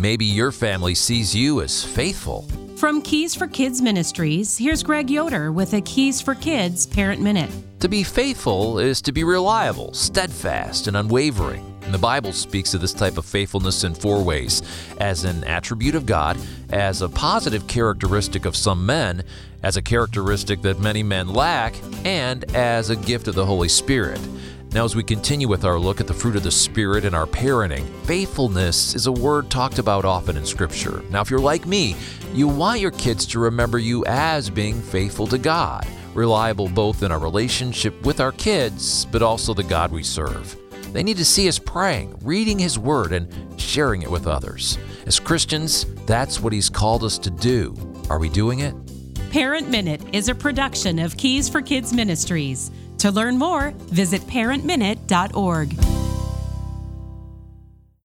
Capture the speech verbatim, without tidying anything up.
Maybe your family sees you as faithful. From Keys for Kids Ministries, here's Greg Yoder with a Keys for Kids Parent Minute. To be faithful is to be reliable, steadfast, and unwavering. And the Bible speaks of this type of faithfulness in four ways: as an attribute of God, as a positive characteristic of some men, as a characteristic that many men lack, and as a gift of the Holy Spirit. Now, as we continue with our look at the fruit of the Spirit in our parenting, faithfulness is a word talked about often in Scripture. Now, if you're like me, you want your kids to remember you as being faithful to God, reliable both in our relationship with our kids, but also the God we serve. They need to see us praying, reading His Word, and sharing it with others. As Christians, that's what He's called us to do. Are we doing it? Parent Minute is a production of Keys for Kids Ministries. To learn more, visit parent minute dot org.